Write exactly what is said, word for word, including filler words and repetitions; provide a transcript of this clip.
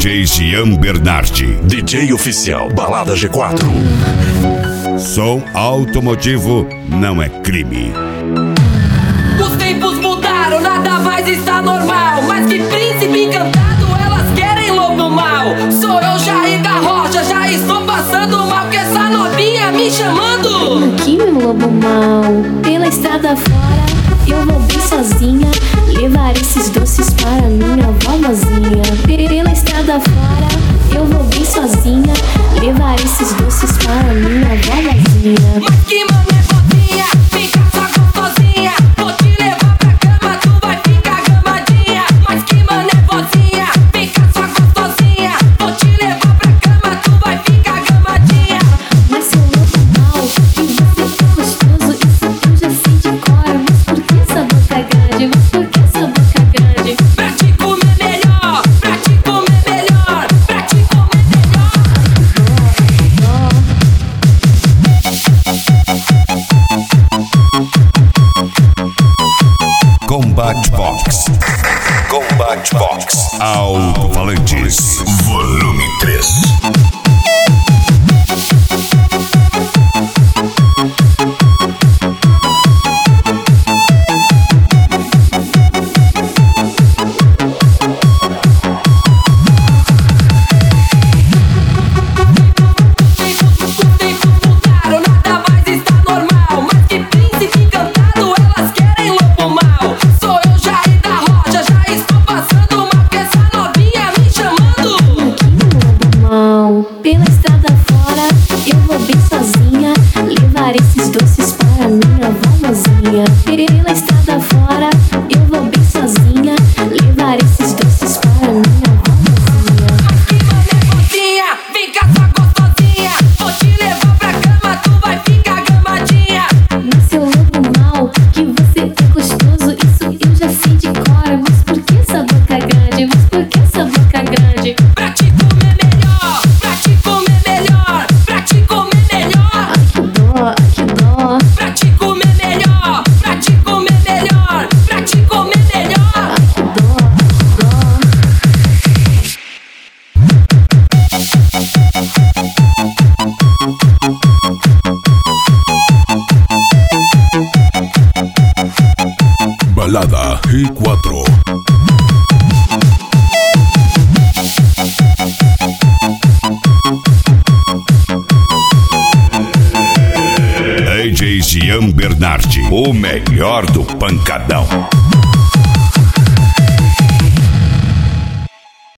J Gian Bernardi, D J oficial Balada G quatro. Som automotivo não é crime. Os tempos mudaram, nada mais está normal. Mas que príncipe encantado, elas querem lobo mal. Sou eu, Jair da Rocha, já estou passando mal. Que essa novinha me chamando. Aqui, meu lobo mal, pela estrada fora eu vou bem sozinha, levar esses doces para minha vovozinha. Pela estrada fora eu vou bem sozinha, levar esses doces para minha vovozinha. Mas que mané fofinha, fica só gostosinha. Vou te levar pra cama, tu vai ficar gamadinha. Mas que mané fofinha, fica só gostosinha. Vou te levar pra cama, tu vai ficar gamadinha. Mas seu lobo mal, e você é gostoso, isso eu já sei de cor. Mas por que essa boca grande? Mas por que essa boca grande? Pra te comer melhor, pra te comer melhor, pra te comer melhor. Combat Box. Combat Box. Alto-falantes. Volume três. Pela estrada fora eu vou bem sozinha, levar esses doces para minha vovozinha. Pela estrada fora eu vou bem sozinha, levar esses doces para minha vovozinha. Mas que mané fofinha, fica só gostosinha. Vou te levar pra cama, tu vai ficar gamadinha. Mas seu lobo mal, que você é gostoso, isso eu já sei de cor. Mas por que essa boca grande? Mas por que essa boca grande? Pra te comer melhor, pra te comer melhor, pra te comer melhor. Ai que dó, ai que dó. Pra te comer melhor, pra te comer melhor, pra te comer melhor. Ai que dó, ai que dó. Balada G quatro. D J Gian Bernardi, o melhor do pancadão.